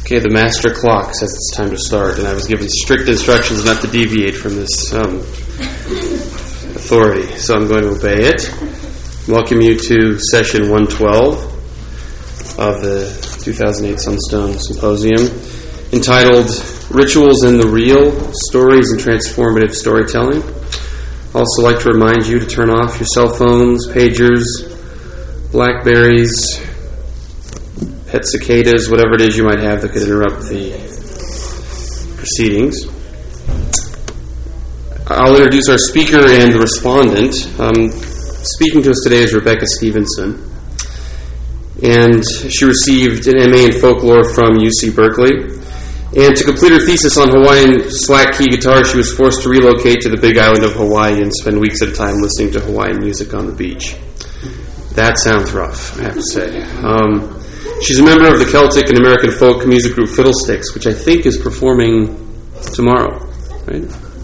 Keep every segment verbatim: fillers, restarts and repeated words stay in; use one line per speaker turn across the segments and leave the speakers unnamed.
Okay, the master clock says it's time to start, and I was given strict instructions not to deviate from this um, authority, so I'm going to obey it. Welcome you to session one twelve of the two thousand eight Sunstone Symposium, entitled Rituals in the Real, Stories and Transformative Storytelling. I'd also like to remind you to turn off your cell phones, pagers, Blackberries, pet cicadas, whatever it is you might have that could interrupt the proceedings. I'll introduce our speaker and the respondent. Um, speaking to us today is Rebecca Stevenson, and she received an M A in folklore from U C Berkeley. And to complete her thesis on Hawaiian slack key guitar, she was forced to relocate to the big island of Hawaii and spend weeks at a time listening to Hawaiian music on the beach. That sounds rough, I have to say. Um, she's a member of the Celtic and American folk music group Fiddlesticks, which I think is performing tomorrow, right?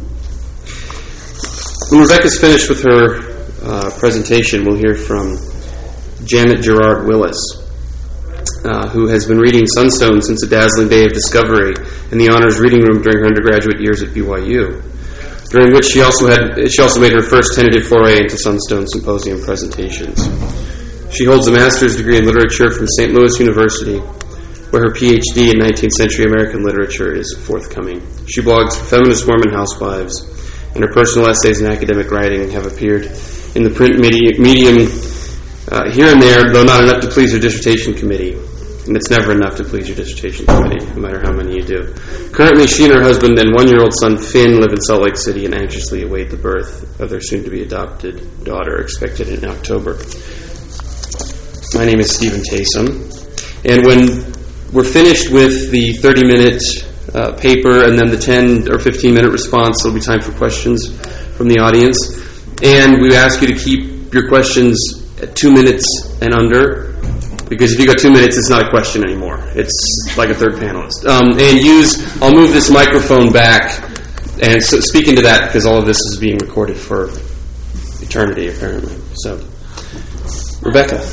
When Rebecca's finished with her uh, presentation, we'll hear from Janet Gerard Willis, uh, who has been reading Sunstone since a dazzling day of discovery in the honors reading room during her undergraduate years at B Y U, during which she also had she also made her first tentative foray into Sunstone Symposium presentations. She holds a master's degree in literature from Saint Louis University, where her P H D in nineteenth century American literature is forthcoming. She blogs for Feminist Mormon Housewives, and her personal essays and academic writing have appeared in the print medium uh, here and there, though not enough to please her dissertation committee. And it's never enough to please your dissertation committee, no matter how many you do. Currently, she and her husband and one-year-old son Finn live in Salt Lake City and anxiously await the birth of their soon-to-be adopted daughter, expected in October. My name is Stephen Taysom, and when we're finished with the thirty-minute uh, paper and then the ten or fifteen-minute response, there'll be time for questions from the audience. And we ask you to keep your questions at two minutes and under, because if you go two minutes, it's not a question anymore. It's like a third panelist. Um, and use, I'll move this microphone back, and so speak into that, because all of this is being recorded for eternity, apparently. So, Rebecca.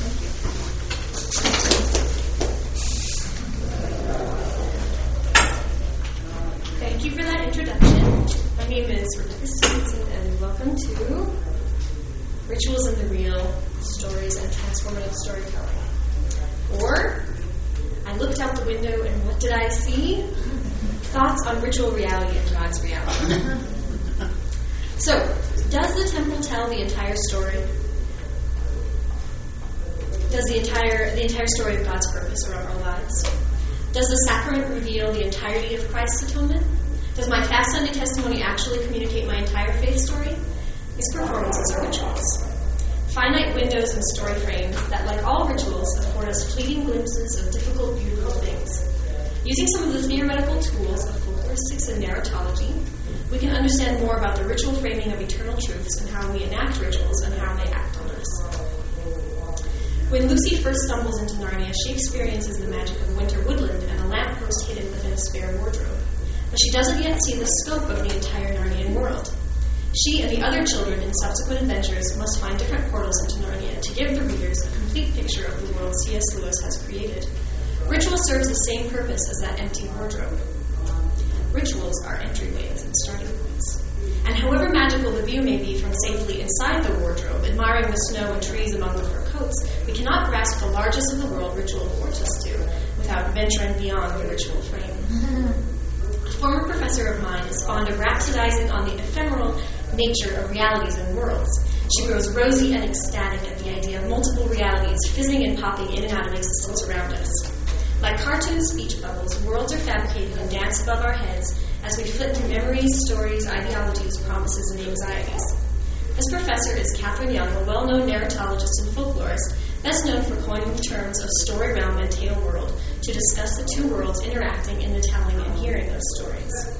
Thank you for that introduction. My name is Rebecca Stevenson, and welcome to Rituals in the Real, Stories and Transformative Storytelling. Or, I looked out the window and what did I see? Thoughts on ritual reality and God's reality. So, does the temple tell the entire story? Does the entire the entire story of God's purpose around our lives? Does the sacrament reveal the entirety of Christ's atonement? Does my Fast Sunday testimony actually communicate my entire faith story? These performances are rituals. Finite windows and story frames that, like all rituals, afford us fleeting glimpses of difficult, beautiful things. Using some of the theoretical tools of folkloristics and narratology, we can understand more about the ritual framing of eternal truths and how we enact rituals and how they act on us. When Lucy first stumbles into Narnia, she experiences the magic of winter woodland and a lamppost hidden within a spare wardrobe. But she doesn't yet see the scope of the entire Narnian world. She and the other children in subsequent adventures must find different portals into Narnia to give the readers a complete picture of the world C S Lewis has created. Ritual serves the same purpose as that empty wardrobe. Rituals are entryways and starting points. And however magical the view may be from safely inside the wardrobe, admiring the snow and trees among the fur coats, we cannot grasp the largest of the world ritual affords us to without venturing beyond the ritual frame. A former professor of mine is fond of rhapsodizing on the ephemeral nature of realities and worlds. She grows rosy and ecstatic at the idea of multiple realities fizzing and popping in and out of existence around us. Like cartoon speech bubbles, worlds are fabricated and dance above our heads as we flit through memories, stories, ideologies, promises, and anxieties. This professor is Catherine Young, a well-known narratologist and folklorist, best known for coining the terms of story realm and tale world to discuss the two worlds interacting in the telling and hearing of stories.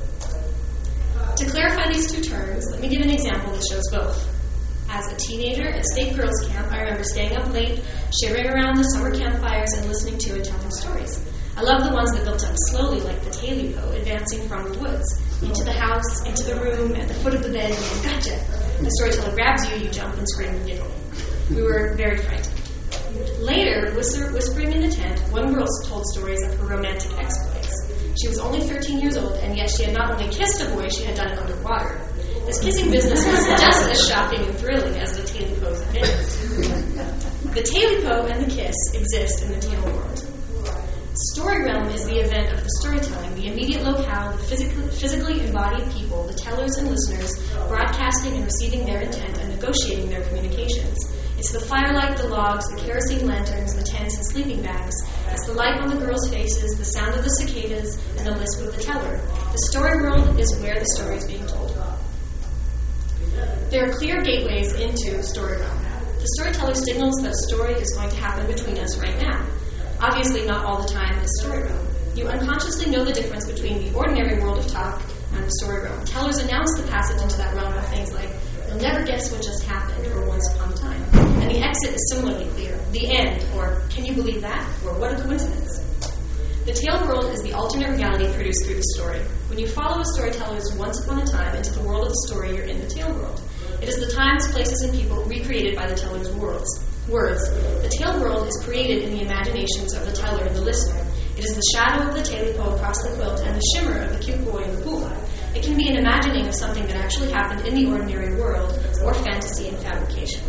To clarify these two terms, let me give an example that shows both. As a teenager at state girls' camp, I remember staying up late, shivering around the summer campfires and listening to and telling stories. I love the ones that built up slowly, like the Tailupo, advancing from the woods, into the house, into the room, at the foot of the bed, and then, gotcha! The storyteller grabs you, you jump and scream and giggle. We were very frightened. Later, whisper, whispering in the tent, one girl told stories of her romantic exploits. She was only thirteen years old, and yet she had not only kissed a boy, she had done it underwater. This kissing business was just as shocking and thrilling as the Talipo's events. The Talipo and the kiss exist in the tale world. Story realm is the event of the storytelling, the immediate locale, the physically, physically embodied people, the tellers and listeners, broadcasting and receiving their intent and negotiating their communications. It's the firelight, the logs, the kerosene lanterns, the tents and sleeping bags. It's the light on the girls' faces, the sound of the cicadas, and the lisp of the teller. The story world is where the story is being told. There are clear gateways into story realm. The storyteller signals that a story is going to happen between us right now. Obviously, not all the time is story realm. You unconsciously know the difference between the ordinary world of talk and the story realm. Tellers announce the passage into that realm with things like, "You'll never guess what just happened," or "Once upon a time." And the exit is similarly clear. "The end," or "Can you believe that?" or "What a coincidence." The tale world is the alternate reality produced through the story. When you follow a storyteller's once upon a time into the world of the story, you're in the tale world. It is the times, places, and people recreated by the teller's words. Words. The tale world is created in the imaginations of the teller and the listener. It is the shadow of the talipo across the quilt and the shimmer of the cute boy in the pool. It can be an imagining of something that actually happened in the ordinary world, or fantasy and fabrication.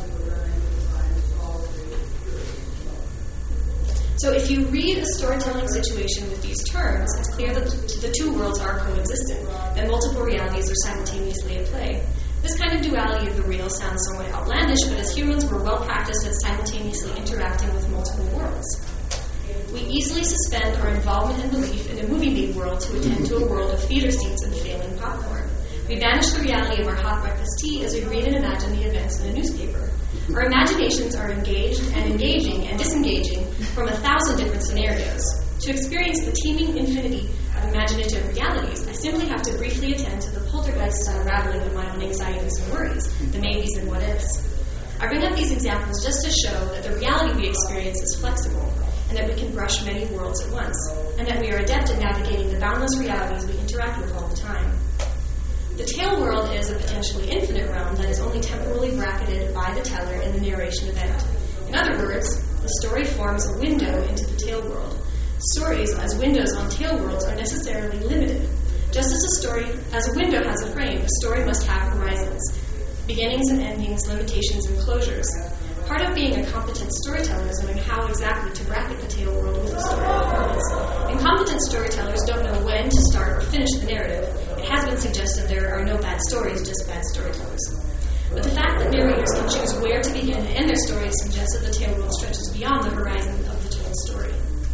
So if you read a storytelling situation with these terms, it's clear that the two worlds are coexistent, that multiple realities are simultaneously at play. This kind of duality of the real sounds somewhat outlandish, but as humans, we're well practiced at simultaneously interacting with multiple worlds. We easily suspend our involvement and belief in a movie-made world to attend to a world of theater seats and failing popcorn. We banish the reality of our hot breakfast tea as we read and imagine the events in a newspaper. Our imaginations are engaged and engaging and disengaging from a thousand different scenarios. To experience the teeming infinity of imaginative realities, I simply have to briefly attend to the poltergeist-style rattling of my own anxieties and worries, the maybes and what-ifs. I bring up these examples just to show that the reality we experience is flexible, and that we can brush many worlds at once, and that we are adept at navigating the boundless realities we interact with all the time. The tale world is a potentially infinite realm that is only temporarily bracketed by the teller in the narration event. In other words, the story forms a window into the tale world. Stories, as windows on tale worlds, are necessarily limited. Just as a story, as a window has a frame, a story must have horizons, beginnings and endings, limitations and closures. Part of being a competent storyteller is knowing how exactly to bracket the tale world with a story performance. Incompetent storytellers don't know when to start or finish the narrative. It has been suggested there are no bad stories, just bad storytellers. But the fact that narrators can choose where to begin and end their stories suggests that the tale world stretches beyond the horizon of the told story.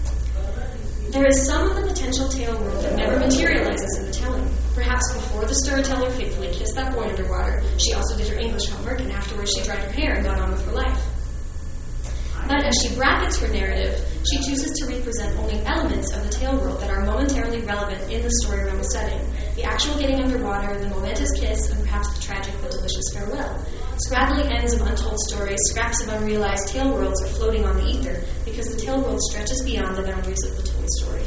There is some of the potential tale world that never materializes in the telling. Perhaps before the storyteller faithfully kissed that boy underwater, she also did her English homework, and afterwards she dried her hair and got on with her life. But as she brackets her narrative, she chooses to represent only elements of the tale world that are momentarily relevant in the story realm setting. The actual getting underwater, the momentous kiss, and perhaps the tragic but delicious farewell. Scraggly ends of untold stories, scraps of unrealized tale worlds are floating on the ether because the tale world stretches beyond the boundaries of the told story.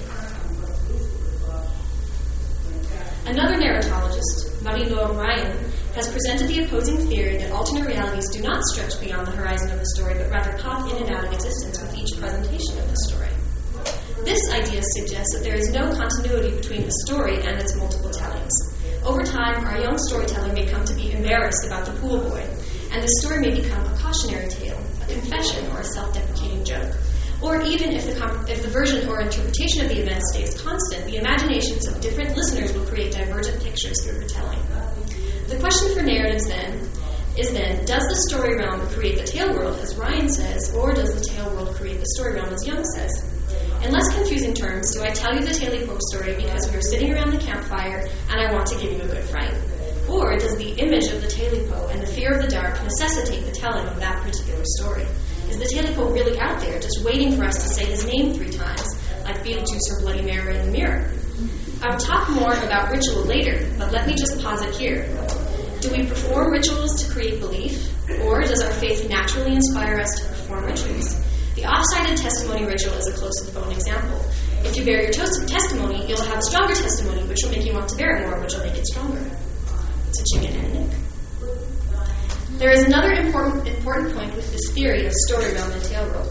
Another narratologist, Marie-Laure Ryan, has presented the opposing theory that alternate realities do not stretch beyond the horizon of the story, but rather pop in and out of existence with each presentation of the story. This idea suggests that there is no continuity between the story and its multiple tellings. Over time, our young storyteller may come to be embarrassed about the pool boy, and the story may become a cautionary tale, a confession, or a self-deprecating joke. Or even if the, com- if the version or interpretation of the event stays constant, the imaginations of different listeners will create divergent pictures through her telling. The question for narratives then is then, does the story realm create the tale world, as Ryan says, or does the tale world create the story realm, as Young says? In less confusing terms, do I tell you the Talipo story because we are sitting around the campfire and I want to give you a good fright? Or does the image of the Talipo and the fear of the dark necessitate the telling of that particular story? Is the Talipo really out there, just waiting for us to say his name three times, like Beetlejuice or Bloody Mary in the mirror? I'll talk more about ritual later, but let me just pause it here. Do we perform rituals to create belief, or does our faith naturally inspire us to perform rituals? The off-sided testimony ritual is a close-to-the-bone example. If you bear your toast testimony, you'll have a stronger testimony, which will make you want to bear it more, which will make it stronger. It's a chicken and an egg. There is another important important point with this theory of story realm and tale world.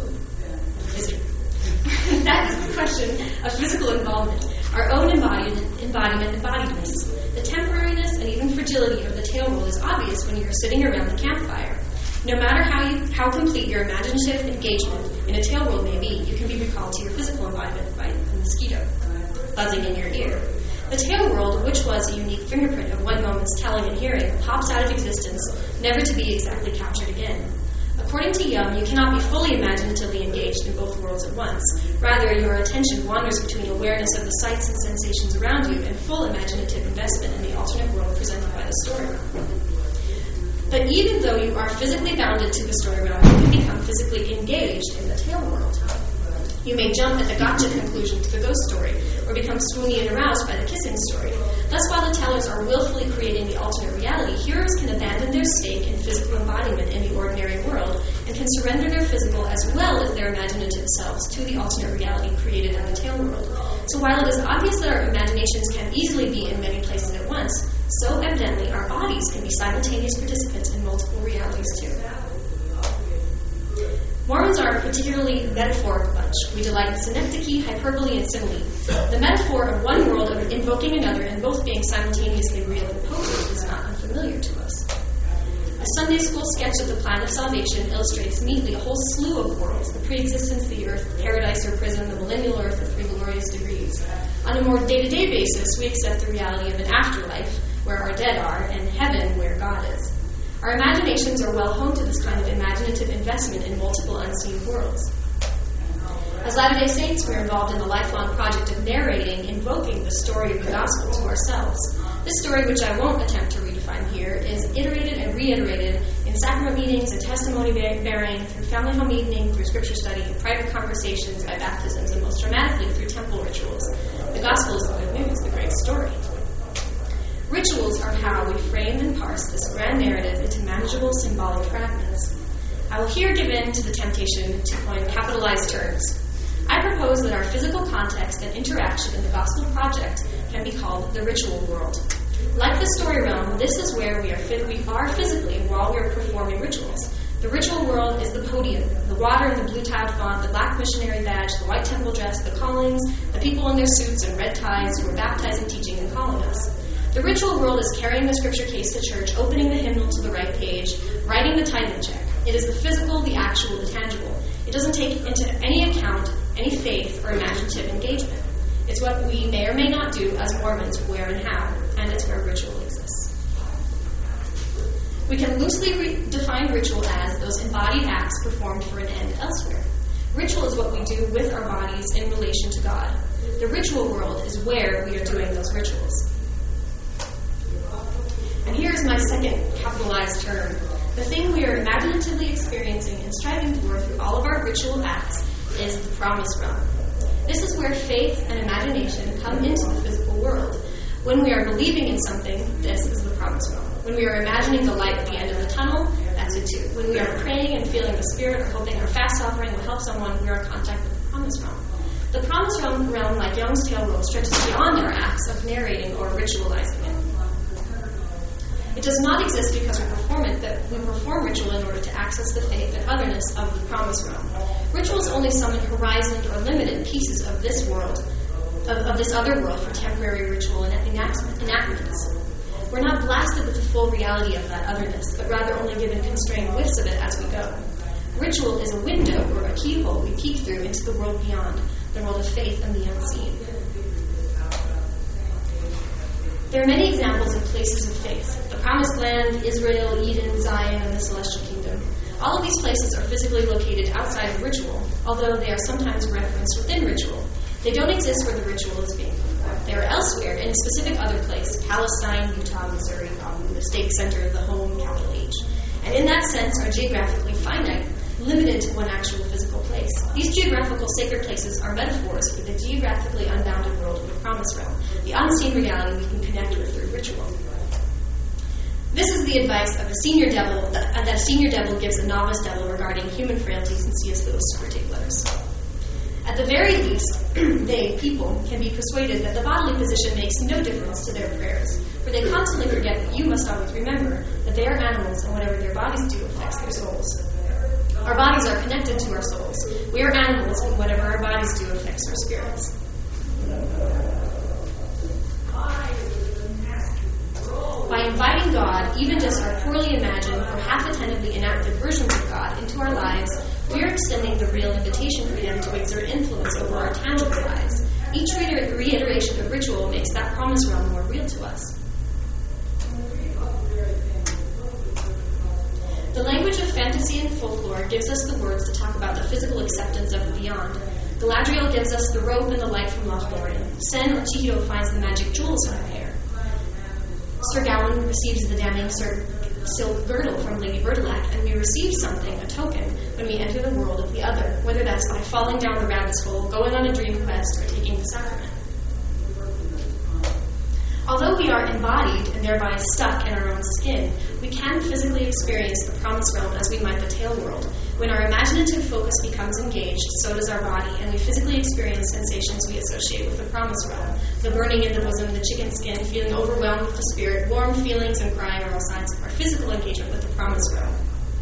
That is the question of physical involvement, our own embodied, embodiment, embodiedness. The temporariness and even fragility of the tale world is obvious when you are sitting around the campfire. No matter how you, how complete your imaginative engagement in a tale world may be, you can be recalled to your physical embodiment by a mosquito buzzing in your ear. The tale world, which was a unique fingerprint of one moment's telling and hearing, pops out of existence, never to be exactly captured again. According to Young, you cannot be fully imaginatively engaged in both worlds at once. Rather, your attention wanders between awareness of the sights and sensations around you and full imaginative investment in the alternate world presented by the story realm. But even though you are physically bounded to the story realm, you can become physically engaged in the tale world. You may jump at the gotcha conclusion to the ghost story, or become swoony and aroused by the kissing story. Thus, while the tellers are willfully creating the alternate reality, hearers can abandon their stake in physical embodiment in the ordinary world, and can surrender their physical as well as their imaginative selves to the alternate reality created in the tale world. So while it is obvious that our imaginations can easily be in many places at once, so evidently our bodies can be simultaneous participants in multiple realities too. Mormons are a particularly metaphoric bunch. We delight in synecdoche, hyperbole, and simile. The metaphor of one world of invoking another and both being simultaneously real and potent is not unfamiliar to us. A Sunday school sketch of the plan of salvation illustrates neatly a whole slew of worlds: the pre-existence, the earth, paradise or prison, the millennial earth of three glorious degrees. On a more day-to-day basis, we accept the reality of an afterlife where our dead are, and heaven where God is. Our imaginations are well honed to this kind of imaginative investment in multiple unseen worlds. As Latter-day Saints, we're involved in the lifelong project of narrating, invoking the story of the gospel to ourselves. This story, which I won't attempt to redefine here, is iterated and reiterated in sacrament meetings and testimony bearing, through family home evening, through scripture study, in private conversations, by baptisms, and most dramatically through temple rituals. The gospel is the good news, the great story. Rituals are how we frame and parse this grand narrative into manageable symbolic fragments. I will here give in to the temptation to coin capitalized terms. I propose that our physical context and interaction in the gospel project can be called the ritual world. Like the story realm, this is where we are, we are physically while we are performing rituals. The ritual world is the podium, the water in the blue-tiled font, the black missionary badge, the white temple dress, the callings, the people in their suits and red ties who are baptizing, teaching, and calling us. The ritual world is carrying the scripture case to church, opening the hymnal to the right page, writing the tithing check. It is the physical, the actual, the tangible. It doesn't take into any account any faith or imaginative engagement. It's what we may or may not do as Mormons, where and how, and it's where ritual exists. We can loosely re- define ritual as those embodied acts performed for an end elsewhere. Ritual is what we do with our bodies in relation to God. The ritual world is where we are doing those rituals. And here's my second capitalized term. The thing we are imaginatively experiencing and striving for through all of our ritual acts is the promise realm. This is where faith and imagination come into the physical world. When we are believing in something, this is the promise realm. When we are imagining the light at the end of the tunnel, that's it too. When we are praying and feeling the Spirit or hoping our fast offering will help someone, we are in contact with the promise realm. The promise realm, realm like Young's tale world, stretches beyond our acts of narrating or ritualizing it. It does not exist because we perform it, that we perform ritual in order to access the faith and otherness of the promise realm. Rituals only summon horizoned or limited pieces of this world, of, of this other world for temporary ritual and enactments. We're not blasted with the full reality of that otherness, but rather only given constrained whiffs of it as we go. Ritual is a window or a keyhole we peek through into the world beyond, the world of faith and the unseen. There are many examples of places of faith: the Promised Land, Israel, Eden, Zion, and the Celestial Kingdom. All of these places are physically located outside of ritual, although they are sometimes referenced within ritual. They don't exist where the ritual is being performed. They are elsewhere, in a specific other place: Palestine, Utah, Missouri, the stake center of the home, capital H. And in that sense are geographically finite, limited to one actual physical place. These geographical sacred places are metaphors for the geographically unbounded world of the promise realm, the unseen reality we can connect with through ritual. This is the advice of a senior devil that a senior devil gives a novice devil regarding human frailties in C S Lewis' particulars. At the very least, they, people, can be persuaded that the bodily position makes no difference to their prayers, for they constantly forget that you must always remember that they are animals and whatever their bodies do affects their souls. Our bodies are connected to our souls. We are animals and whatever our bodies do affects our spirits. By inviting God, even just our poorly imagined or half-attentively enacted versions of God, into our lives, we are extending the real invitation for Him to exert influence over our tangible lives. Each reiter- reiteration of ritual makes that promise realm more real to us. The language of fantasy and folklore gives us the words to talk about the physical acceptance of the beyond. Galadriel gives us the rope and the light from Lothlorien. Sen or Chihiro finds the magic jewels in her hair. Sir Gawain receives the damning Sir silk girdle from Lady Bertilac, and we receive something, a token, when we enter the world of the other, whether that's by falling down the rabbit's hole, going on a dream quest, or taking the sacrament. Although we are embodied and thereby stuck in our own skin, we can physically experience the promised realm as we might the tail world. When our imaginative focus becomes engaged, so does our body, and we physically experience sensations we associate with the promised realm. The burning in the bosom, the chicken skin, feeling overwhelmed with the spirit, warm feelings, and crying are all signs of our physical engagement with the promised realm.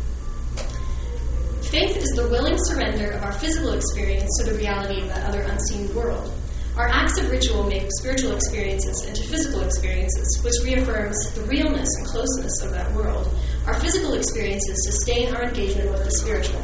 Faith is the willing surrender of our physical experience to the reality of that other unseen world. Our acts of ritual make spiritual experiences into physical experiences, which reaffirms the realness and closeness of that world. Our physical experiences sustain our engagement with the spiritual.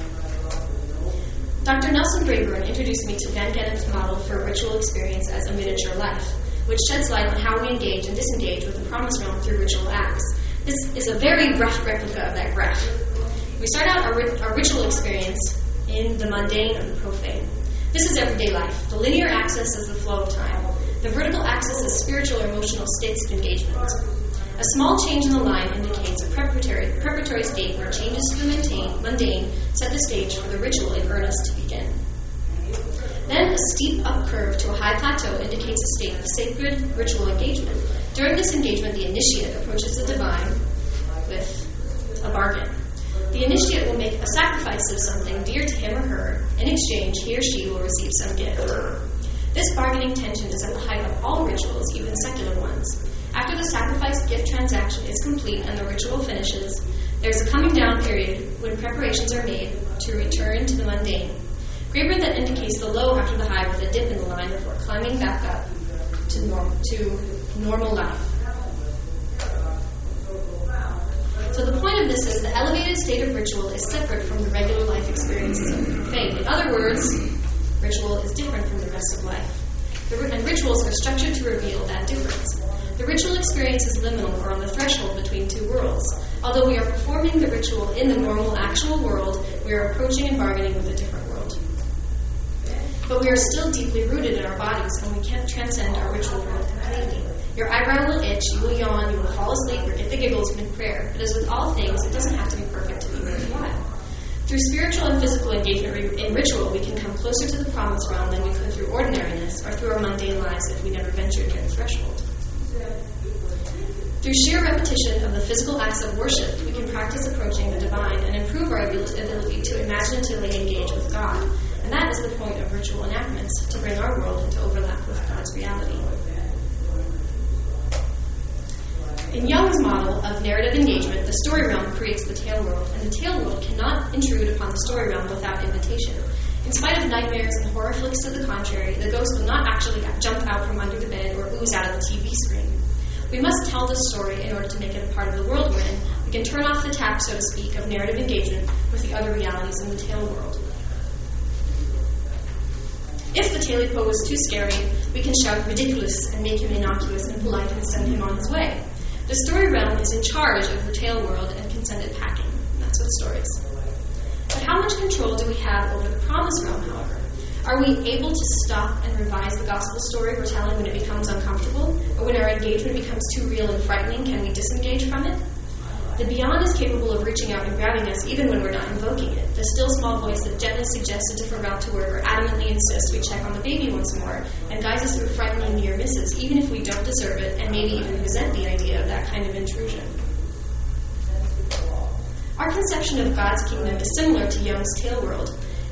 Doctor Nelson Brayburn introduced me to Van Genen's model for a ritual experience as a miniature life, which sheds light on how we engage and disengage with the promised realm through ritual acts. This is a very rough replica of that graph. We start out our, ri- our ritual experience in the mundane and the profane. This is everyday life. The linear axis is the flow of time. The vertical axis is spiritual or emotional states of engagement. A small change in the line indicates a preparatory, preparatory state where changes to the mundane, mundane set the stage for the ritual in earnest to begin. Then a steep up curve to a high plateau indicates a state of sacred ritual engagement. During this engagement, the initiate approaches the divine with a bargain. The initiate will make a sacrifice of something dear to him or her. In exchange, he or she will receive some gift. This bargaining tension is at the height of all rituals, even secular ones. After the sacrifice-gift transaction is complete and the ritual finishes, there's a coming down period when preparations are made to return to the mundane. Graeber then indicates the low after the high with a dip in the line before climbing back up to, norm- to normal life. So the point of this is the elevated state of ritual is separate from the regular life experiences of the profane. In other words, ritual is different from the rest of life. The, and rituals are structured to reveal that difference. The ritual experience is liminal or on the threshold between two worlds. Although we are performing the ritual in the normal, actual world, we are approaching and bargaining with a different world. But we are still deeply rooted in our bodies, and we can't transcend our ritual world completely. Your eyebrow will itch, you will yawn, you will fall asleep, or get the giggles mid-prayer. But as with all things, it doesn't have to be perfect to be worthwhile. Through spiritual and physical engagement in ritual, we can come closer to the promised realm than we could through ordinariness or through our mundane lives if we never ventured near the threshold. Through sheer repetition of the physical acts of worship, we can practice approaching the divine and improve our ability to imaginatively engage with God. And that is the point of ritual enactments, to bring our world into overlap with God's reality. In Jung's model of narrative engagement, the story realm creates the tale world, and the tale world cannot intrude upon the story realm without invitation. In spite of nightmares and horror flicks to the contrary, the ghost will not actually jump out from under the bed or ooze out of the T V screen. We must tell the story in order to make it a part of the world we're in. We can turn off the tap, so to speak, of narrative engagement with the other realities in the tale world. If the tale-po is too scary, we can shout ridiculous and make him innocuous and polite and send him on his way. The story realm is in charge of the tale world and can send it packing. That's what stories. But how much control do we have over the promise realm, however? Are we able to stop and revise the gospel story we're telling when it becomes uncomfortable? Or when our engagement becomes too real and frightening, can we disengage from it? The beyond is capable of reaching out and grabbing us even when we're not invoking it. The still small voice that gently suggests a different route to work or adamantly insists we check on the baby once more and guides us through frightening near misses, even if we don't deserve it and maybe even resent the idea of that kind of intrusion. Our conception of God's kingdom is similar to Jung's tale world.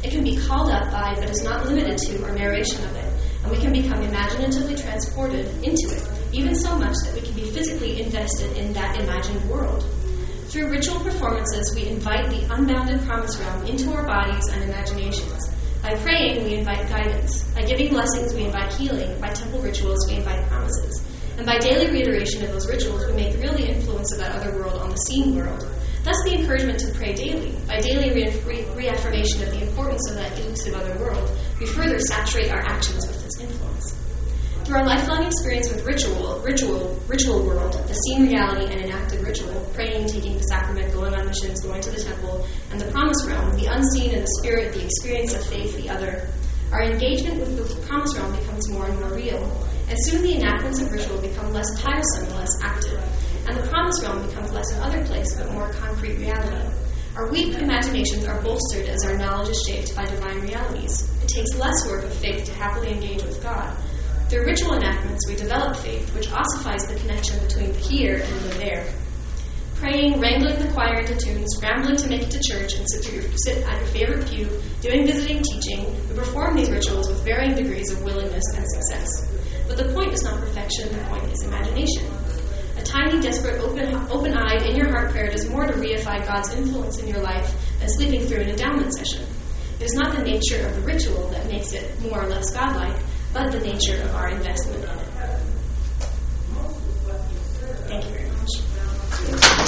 It can be called up by, but is not limited to, our narration of it, and we can become imaginatively transported into it, even so much that we can be physically invested in that imagined world. Through ritual performances, we invite the unbounded promise realm into our bodies and imaginations. By praying, we invite guidance. By giving blessings, we invite healing. By temple rituals, we invite promises. And by daily reiteration of those rituals, we make real the influence of that other world on the seen world. Thus the encouragement to pray daily. By daily re- re- reaffirmation of the importance of that elusive other world, we further saturate our actions with this influence. Through our lifelong experience with ritual, ritual, ritual world, the seen reality and enacted ritual, praying, taking the sacrament, going on missions, going to the temple, and the promise realm, the unseen and the spirit, the experience of faith, the other, our engagement with the promise realm becomes more and more real. And soon the enactments of ritual become less tiresome and less active. And the promise realm becomes less an other place, but more concrete reality. Our weak imaginations are bolstered as our knowledge is shaped by divine realities. It takes less work of faith to happily engage with God. Through ritual enactments, we develop faith, which ossifies the connection between the here and the there. Praying, wrangling the choir into tune, scrambling to make it to church, and sit, your, sit at your favorite pew, doing visiting, teaching, we perform these rituals with varying degrees of willingness and success. But the point is not perfection, the point is imagination. A tiny, desperate, open, open-eyed, in-your-heart prayer does more to reify God's influence in your life than sleeping through an endowment session. It is not the nature of the ritual that makes it more or less godlike, but the nature of our investment in it. Thank you very much.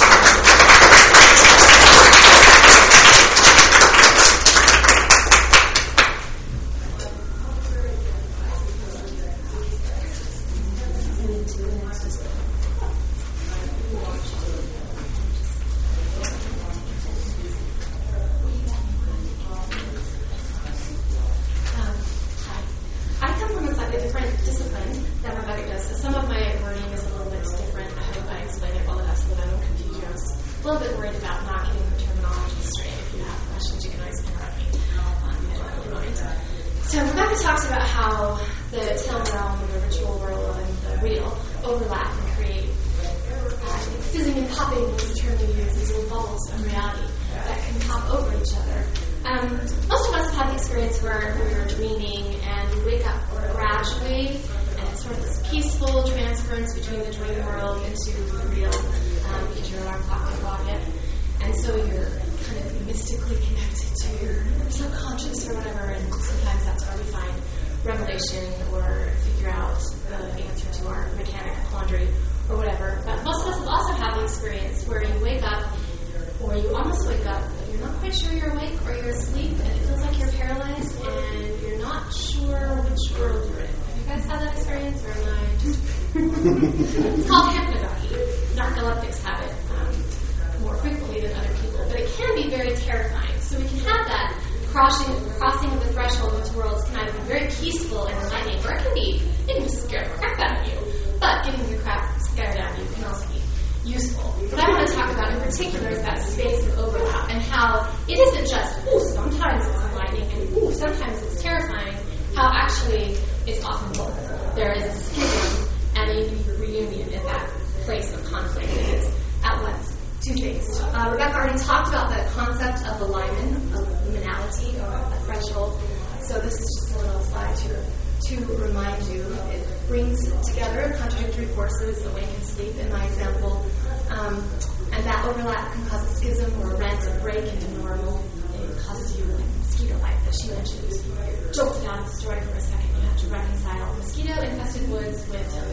It's called hypnagogy. Narcoleptics have it um, more frequently than other people, but it can be very terrifying. So we can have that crossing, crossing of the threshold of those worlds can either be very peaceful and enlightening, or it can be, it can just scare the crap out of you. But getting your crap scared out of you can also be useful. What I want to talk about in particular is that space of overlap and how it isn't just, ooh, sometimes it's enlightening and ooh, sometimes it's terrifying, how actually it's often both. There is a schism and a reunion in that place of conflict. It is at once two things. Uh, Rebecca already talked about the concept of the limen, of liminality, or a threshold. So this is just a little slide to, to remind you. It brings together contradictory forces, awake and sleep in my example. Um, and that overlap can cause a schism or a rent, a break into normal. It causes you like mosquito bite that she mentioned. You're jolted out of the story for a second. You have to reconcile mosquito-infested woods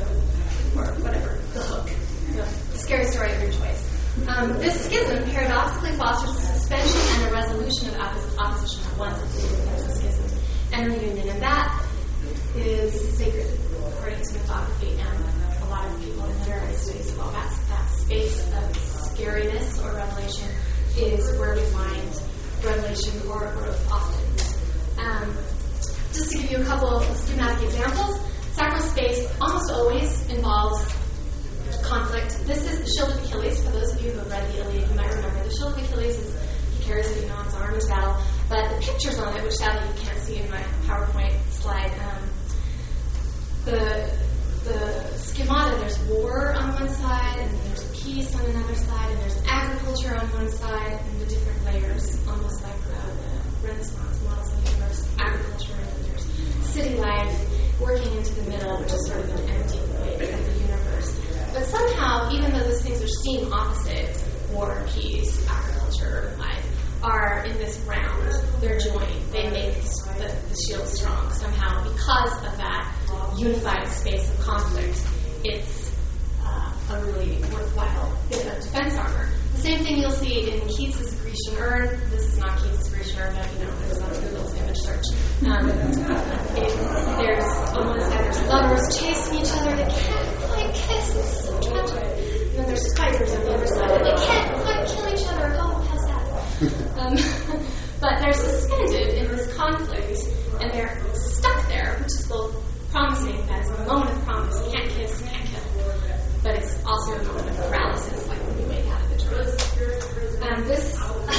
with, or whatever, the hook. The scary story of your choice. Um, this schism paradoxically fosters a suspension and a resolution of oppos- opposition at once. There's a schism and reunion, and that is sacred, according to mythography and a lot of people in literary studies. Well, that's that space of scariness or revelation is where we find revelation or growth often. Um, just to give you a couple of schematic examples, sacral space almost always involves conflict. This is the Shield of Achilles. For those of you who have read the Iliad, you might remember the Shield of Achilles is he carries it, you know, on his arm in his battle. But the pictures on it, which sadly you can't see in my PowerPoint slide, um, the the schemata, there's war on one side and there's peace
peace on another side, and there's agriculture on one side, and the different layers, almost like the, the Renaissance models of the universe, agriculture, and there's city life working into the middle, which is sort of an empty void of the universe. But somehow, even though those things are seem opposite, war, peace, agriculture, life, are in this round. They're joined. They make the, the shield strong. Somehow, because of that unified space of conflict, it's uh, a really worthwhile bit of defense armor. The same thing you'll see in Keats's Grecian Urn. This is not Keats's Grecian Urn, but you know, it was on Google's image search. Um, it, there's on one side there's lovers chasing each other. They can't quite kiss. It's so tragic. And then there's tigers on the other side. And they can't quite kill each other. Oh, how's that? Um, but they're suspended in this conflict, and they're stuck there, which is both promising, that is a moment of promise, can't kiss, can't kill, but it's also a moment of paralysis, like when you wake out of the dream. Um, this,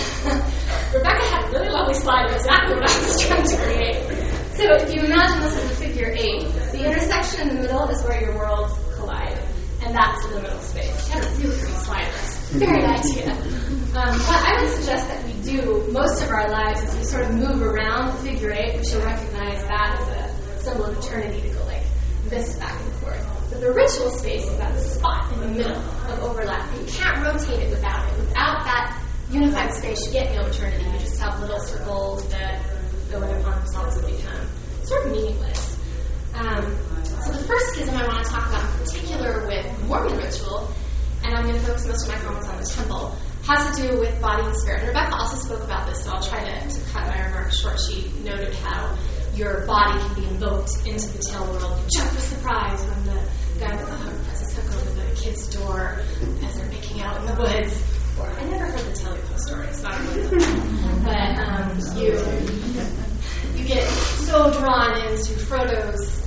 Rebecca had a really lovely slide of exactly what I was trying to create. So if you imagine this as a figure eight, the intersection in the middle is where your worlds collide, and that's the middle space. She had a really great slide. Very idea. Um, but I would suggest that we do most of our lives as we sort of move around the figure eight, we should recognize that as a symbol of eternity to go like this back and forth. But the ritual space is that spot in the middle of overlap. You can't rotate it without it. Without that unified space, you get no eternity. You just have little circles that go in upon themselves and become sort of meaningless. Um, so the first schism I want to talk about in particular with Mormon ritual, and I'm going to focus most of my comments on the temple, has to do with body and spirit. And Rebecca also spoke about this, so I'll try to, to cut my remarks short. She noted how your body can be invoked into the tail world. You jump with surprise when the guy with the hook puts his hook over the kid's door as they're making out in the woods. Or I never heard the Tele-Post story, so I don't know. But um, you, you get so drawn into Frodo's,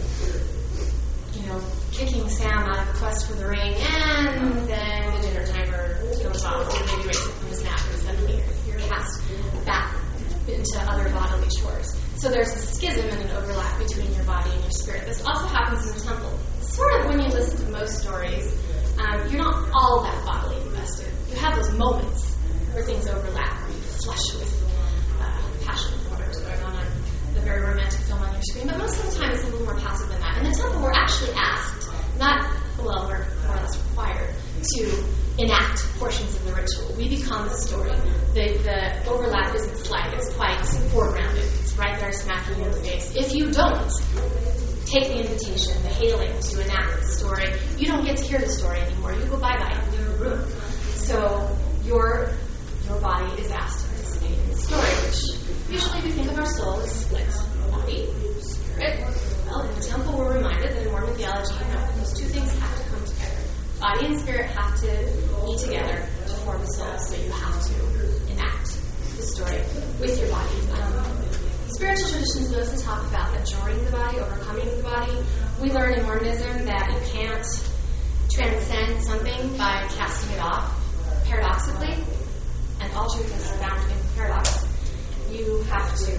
you know, kicking Sam out of the quest for the ring, and then the dinner timer goes off, or maybe wakes up from his nap, and suddenly you're, you're cast back into other bodily chores. So there's a schism and an overlap between your body and your spirit. This also happens in the temple. Sort of when you listen to most stories, um, you're not all that bodily invested. You have those moments where things overlap, where you flush with uh, passion for whatever's going on on the very romantic film on your screen. But most of the time, it's a little more passive than that. In the temple, we're actually asked, not, well, we're more or less required to enact portions of the ritual. We become the story. The, the overlap isn't slight. It's quite foregrounded. It's right there smacking you in the face. If you don't take the invitation, the hailing to enact the story, you don't get to hear the story anymore. You go bye-bye and leave the room. So your your body is asked to participate in the story, which usually we think of our soul as split. Body, spirit. Well, in the temple we're reminded that in Mormon theology, you know, those two things have to come together. Body and spirit have to be together to form a soul, so you have to enact the story with your body. Um, spiritual traditions also talk about adoring the body, overcoming the body. We learn in Mormonism that you can't transcend something by casting it off, paradoxically, and all truth is found in paradox. You have to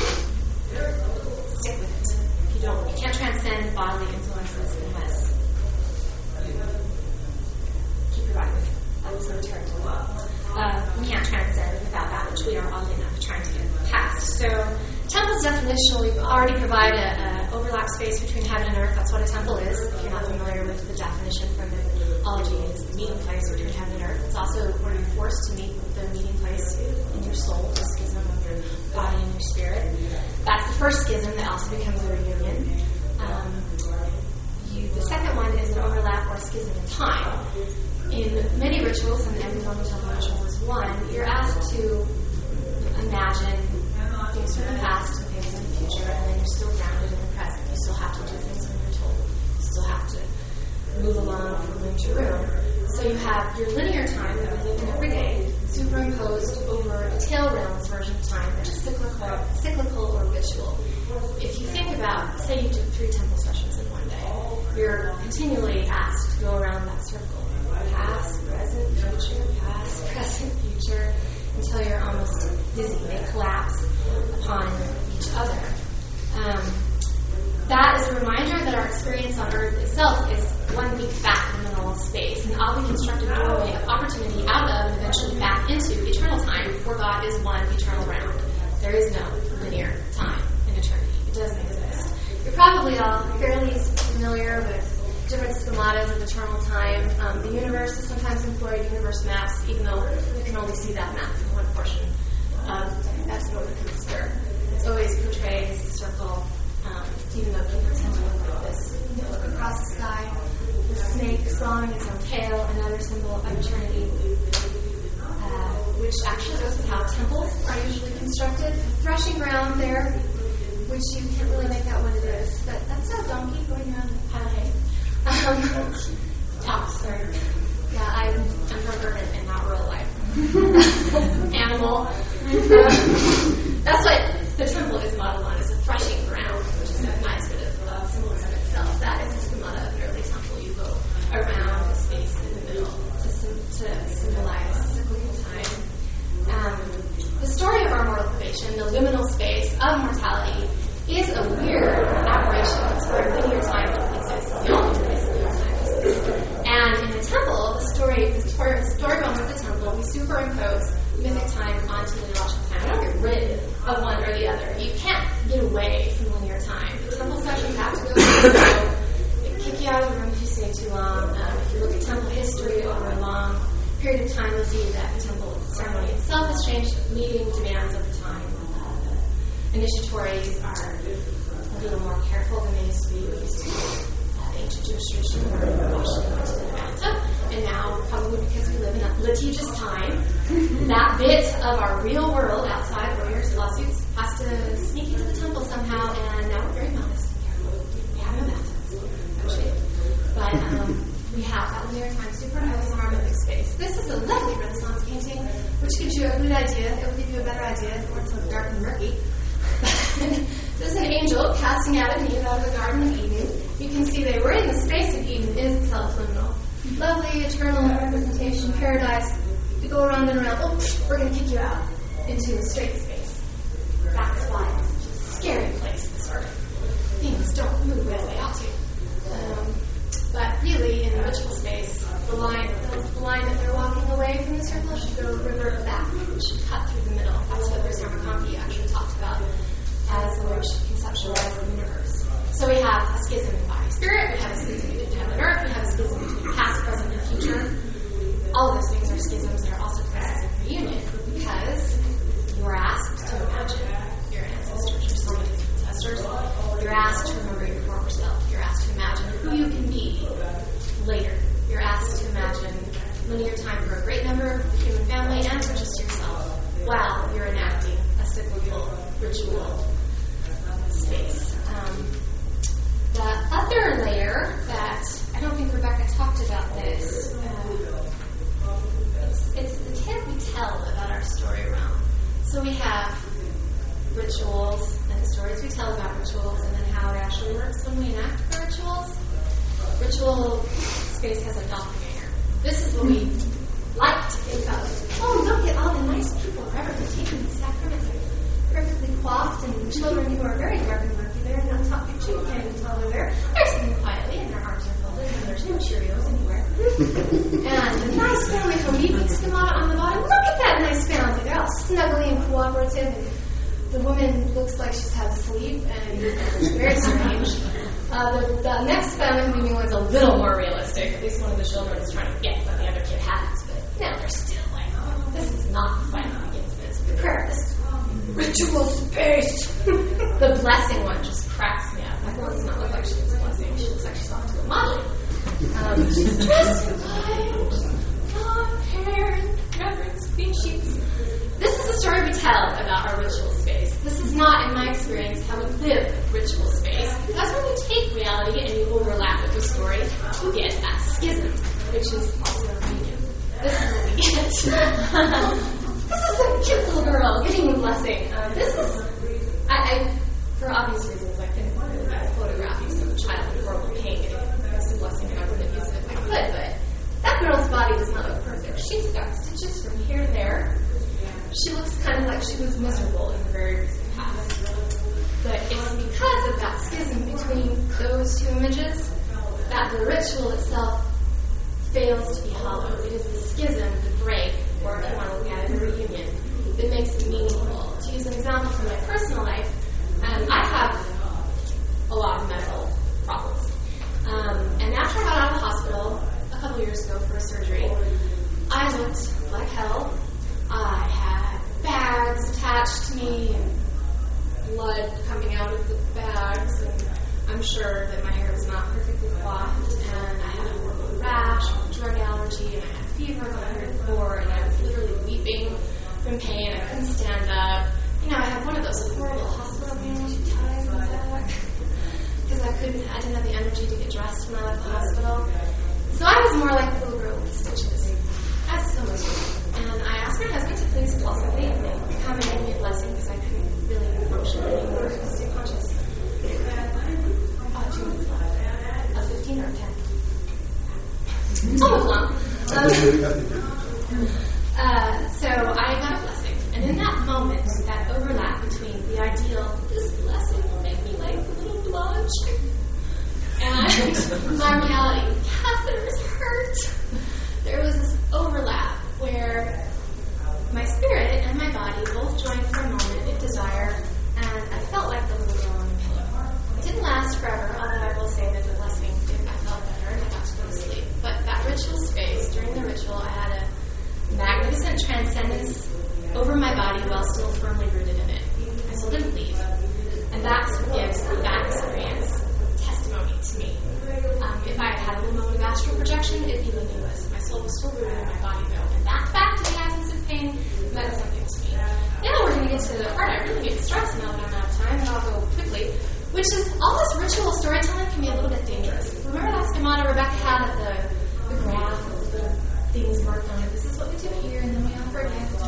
stick with it. If you don't, you can't transcend bodily influences unless you keep your body with you. That's the return to love. Uh, we can't transcend without that which we are oddly enough trying to get past. So, temple's definitionally already provide a, a overlap space between heaven and earth. That's what a temple is. If you're not familiar with the definition from the ology, it's the meeting place between heaven and earth. It's also where you're forced to meet with the meeting place in your soul, the schism of your body and your spirit. That's the first schism that also becomes a reunion. Um, you, the second one is an overlap or schism in time. In many rituals, and every Mormon temple ritual is one, you're asked to imagine things from the past and things in the future, and then you're still grounded in the present. You still have to do things when you're told. You still have to move along from room to room. So you have your linear time that we live in every day, superimposed over a tail realms version of time, which is cyclical, cyclical or ritual. If you think about, say you did three temple sessions in one day, you're continually asked to go around that circle. Past, present, future, past, present, future, until you're almost dizzy. They collapse upon each other. Um, that is a reminder that our experience on Earth itself is one big fat liminal space, an oddly constructed doorway of opportunity out of and eventually back into eternal time, for God is one eternal round. There is no linear time in eternity. It doesn't exist. You're probably all fairly familiar with different schematas of eternal time. Um, the universe is sometimes employed universe maps, even though you can only see that map from one portion of that northern hemisphere. It's always portrayed as a circle, um, even though people tend to look like this. You look across the sky, the snake swallowing its own tail, another symbol of eternity, uh, which actually goes with how temples are usually constructed. A threshing ground there, which you can't really make out what it is, but that's a donkey going around a pile of hay. Um, Tops, sorry. Yeah, I'm, I'm from urban and not rural life. Animal. Um, that's what the temple is modeled on, is a threshing ground, which is a nice bit of uh, symbolism itself. That is the schemata of an early temple. You go around a space in the middle to, sim- to symbolize cyclical time. Um, the story of our mortal probation, the liminal space of mortality, is a weird aberration where linear time exists. It's the only place linear time exists. And in the temple, the story, the story, the story moment of the temple, we superimpose mythic time onto lineological time. We don't get rid of one or the other. You can't get away from linear time. The temple sessions have to go through. They kick you out of the room if you stay too long. Um, if you look at temple history over a long period of time, you'll see that the temple ceremony itself has changed, meeting demands of the time. Uh, the initiatories are a little more careful than they used to be. We used to be uh, ancient Jewish tradition where Washington went to the bathtub, and now, probably because we live in a litigious time, that bit of our real world outside lawyers, lawsuits, has to sneak into the temple somehow, and now we're very modest and careful. We have no bathtubs, actually. But um, we have that linear time superimposed on our mythic space. This is a lovely Renaissance painting, which gives you a good idea. It will give you a better idea if it weren't so dark and murky. This is an angel casting out of Eve out of the Garden of Eden. You can see they were in the space of Eden. It is itself liminal. Lovely, eternal representation, paradise. You go around and around. Oh, we're going to kick you out into a straight space. That's why it's a scary place, this earth. Things don't move as they ought to. Um, but really, in the ritual space, the line, the, the line that they're walking away from the circle should go revert back. It should cut through the middle. That's what Bruce Ramakanti actually talked about as the way we should conceptualize the universe. So we have a schism in body spirit, we have a schism between heaven and earth, we have a schism between past, present, and future. All of those things are schisms that are also processes of reunion, because you are asked to imagine your ancestors, your so many ancestors. You're asked to remember your former self. You're asked to imagine who you can be later. You're asked to imagine linear time for a great member of the human family and for just yourself while you're enacting a cyclical ritual space. Um, the other layer that I don't think Rebecca talked about this, uh, it's, it's the tale we tell about our story realm. So we have rituals and the stories we tell about rituals, and then how it actually works when we enact the rituals. Ritual space has a doppelganger. This is what we like to think of. Oh, look at all the nice people who are taking the sacrament. They're perfectly coiffed, and children who are very dark and murky, they're not talking to you, can't even tell they're there. They're sitting quietly, and their arms are folded, and there's no Cheerios anywhere. And a nice family home, you put schemata on the bottom. Look at that nice family. They're all snuggly and cooperative, and the woman looks like she's had sleep, and it's very strange. Uh, the, the next family meeting was a little more realistic. At least one of the children is trying to get what the other kid has, but now they're still like, oh, this is not the fight against this. Prepare this ritual space. The blessing one just cracks me up. That one does not look like she was blessing. She looks like she's off to a modeling. Um, she's dressed in white, long hair, reverence, clean sheets. This is the story we tell about our ritual space. This is not, in my experience, how we live ritual space. That's when you take reality and you overlap with the story to get that schism, which is also a reunion. This is what we get. This is a cute little girl getting the blessing. Um, this is, I, I, for obvious reasons, I couldn't really get photographs of a child in horrible pain getting the blessing, and I wouldn't use it if I could, but that girl's body does not look perfect. She's got stitches from here to there. She looks kind of like she was miserable in the very recent past. But it's because of that schism between those two images that the ritual itself fails to be hollow. It is the schism, the break, or if you want to look at it, the reunion, that makes it meaningful. To use an example from my personal life, um, I have a lot of medical problems. Um, and after I got out of the hospital a couple years ago for a surgery, I looked like hell. I had bags attached to me and blood coming out of the bags, and I'm sure that my hair was not perfectly coiffed, and I had a horrible rash, a drug allergy, and I had fever of one hundred four, and I was literally weeping from pain. I couldn't stand up. You know, I had one of those horrible hospital bandage ties in the back because I couldn't, I didn't have the energy to get dressed when I left the hospital. So I was more like the little girl with stitches. I had so much pain. And I asked my husband to please philosophy and they come and give me a blessing because I couldn't really function anymore. I was too conscious. Uh, two minutes left. Uh, fifteen or ten? It's almost long. Um, uh, so I got a blessing. And in that moment, that overlap between the ideal, this blessing will make me like a little blonde chick, and my reality, catheters hurt. There was this overlap where my spirit and my body both joined for a moment in desire, and I felt like the little girl on the pillow. It didn't last forever, although I will say that the blessing did. I felt better and I got to go to sleep. But that ritual space, during the ritual, I had a magnificent transcendence over my body while still firmly rooted in it. I still didn't leave. And that's what gives that experience testimony to me. Um, if I had had a little moment of astral projection, it'd be meaningless. My soul was still rooted in my body, though. And that fact, in the absence of pain, meant something to me. Now we're going to get to the part I really get stressed now that I'm out of time, and I'll go quickly, which is all this ritual storytelling can be a little bit dangerous. Remember that schemata Rebecca had of the, the graph of the things marked on it? This is what we do here, and then we offer a gift.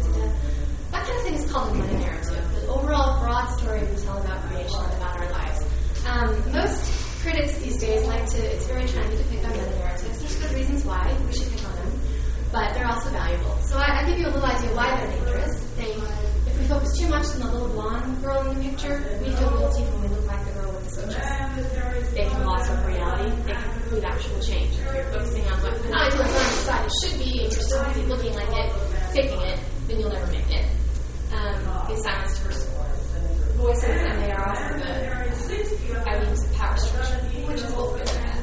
That kind of thing is called a meta-narrative, the overall broad story we tell about creation and about our lives. Um, most critics these days like to, it's very trendy to pick on meta-narratives. There's good reasons why we should pick on them, but they're also valuable. So I, I give you a little idea why they're dangerous. They, if we focus too much on the little blonde girl in the picture, we feel guilty when we look like the girl with the switches. They can gloss over reality. They can preclude actual change. If you're focusing on what an ideal decided should be, and you're still busy looking like it, faking it, then you'll never make it. Um, the silenced voices, and they are also the ideals of power structure, which is both good and bad.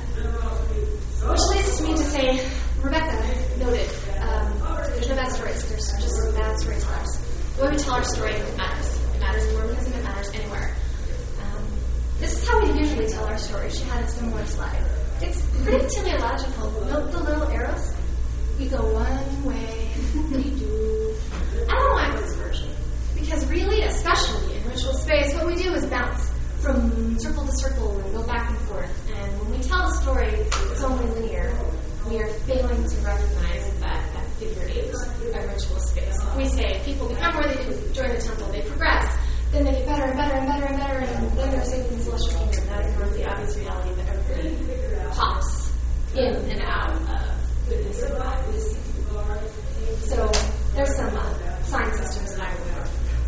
Which leads to me to say, Rebecca noted, um, there's no bad stories, there's just bad storytellers. The way we tell our story matters. It matters in Mormonism, it matters anywhere. Um, this is how we usually tell our story. She had a similar slide. It's pretty teleological. Note the little arrows. We go one way, we do. I don't like this version. Because really, especially in ritual space, what we do is bounce from circle to circle and go back and forth. And when we tell a story that's only linear, we are failing to recognize that, that figure eight, a ritual space. If we say people become worthy to join the temple, they progress, then they get better and better and better and better, and then they're saved in the celestial kingdom. That ignores the obvious reality that everybody pops in and out of goodness and lives. So there's some uh, sign systems that I remember.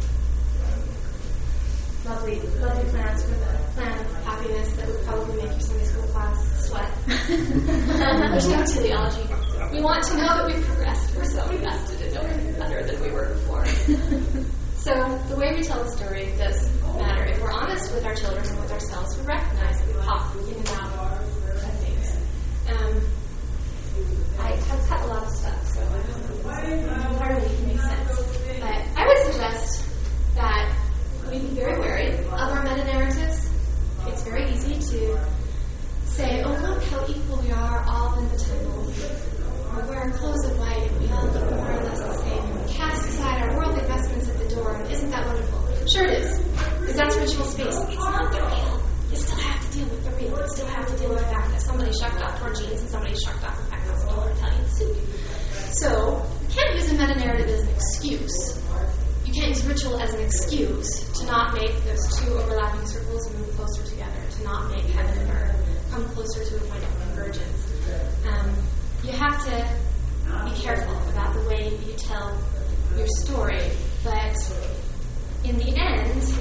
Lovely, lovely plans for the plan of happiness that would probably make your Sunday school class sweat. There's no teleology. We want to know that we've progressed. We're so invested in knowing better than we were before. So the way we tell the story does matter. If we're honest with our children and with ourselves, we recognize that we pop in and out of things. Um, I have cut a lot of stuff, so hardly can make sense. But I would suggest that we be very wary of our meta-narratives. It's very easy to say, oh, look how equal we are all in the temple. Or wear clothes of white and we all look more or less the same. And we cast aside our worldly vestments at the door. And isn't that wonderful? Sure it is. Because that's ritual space. It's not the real. You still have to deal with the real. You still have to deal with the fact that somebody shucked off torn jeans and somebody shucked off the fact that it's an old Italian suit. So, you can't use a meta-narrative as an excuse. You can't use ritual as an excuse to not make those two overlapping circles move closer together, to not make heaven and earth come closer to a point of convergence. Um, you have to be careful about the way you tell your story, but in the end,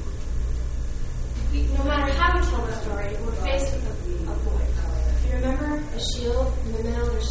we, no matter how we tell the story, we're faced with a, a void. If you remember a shield in the middle, there's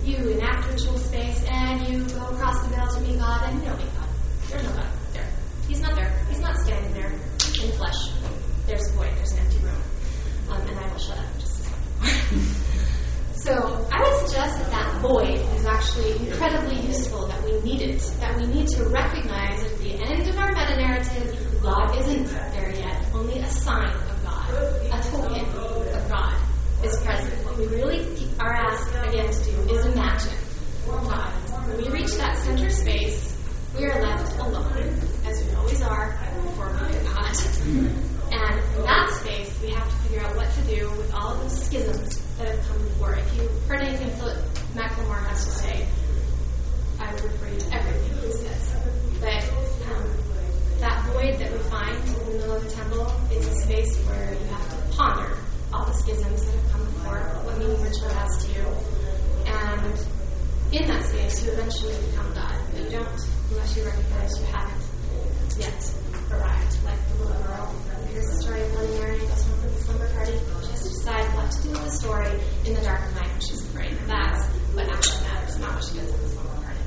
you enact ritual space and you go across the veil to meet God, and you don't meet God. There's no God there. He's not there. He's not standing there in flesh. There's a void. There's an empty room. Um, and I will shut up just a second. So I would suggest that that void is actually incredibly useful, that we need it, that we need to recognize at the end of our meta-narrative, God isn't there yet, only a sign of God, a token of God is present. What we really are asked again to do is imagine God. When we reach that center space, we are left alone, as we always are before we get God. And in that space, we have to figure out what to do with all of those schisms that have come before. If you heard anything Philip McLemore has to say, I would refer you to everything he says. But um, that void that we find in the middle of the temple is a space where you have to ponder all the schisms that have come before, what meaning ritual has to you. And in that space, you eventually become God. But you don't unless you recognize you haven't yet arrived, like the little girl. Here's the story of Bloody Mary, goes home from the slumber party. She has to decide what to do with the story in the dark of night when she's afraid. That's what actually matters, not what she does at the slumber party.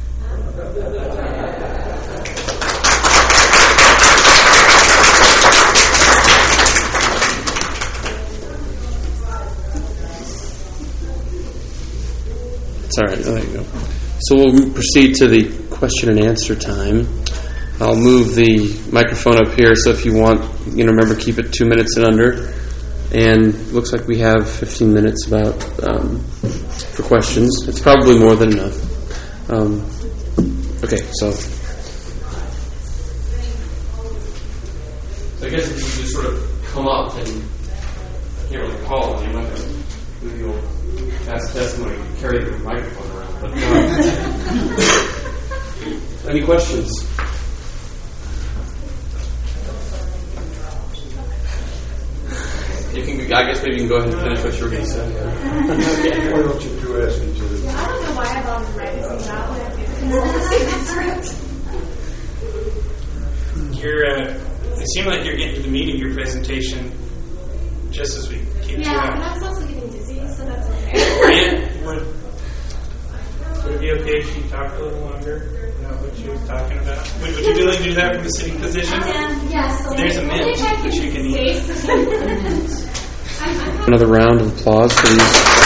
It's all right. There you go. So we'll proceed to the question and answer time. I'll move the microphone up here, so if you want, you know, remember, keep it two minutes and under. And looks like we have fifteen minutes about um, for questions. It's probably more than enough. Um, okay, so. So I guess if you just sort of come up and I can't really call on you, I'm not going to do the old fast testimony, carry the microphone around. But uh, any questions? You can, I guess maybe you can go ahead and finish what you were going to say.
Yeah. Why don't you two ask each other?
Yeah, I don't know why I bothered writing things out when I do.
You're, uh, it seemed like you're getting to the meat of your presentation just as we came
Yeah,
to
and
it.
I was also getting dizzy, so that's okay.
Were you? Would would it be okay if she talked a little longer about what she was talking about? Would, would you be willing to do that from a sitting position?
Um, yeah, so
There's a mint that you can eat.
Another round of applause for these.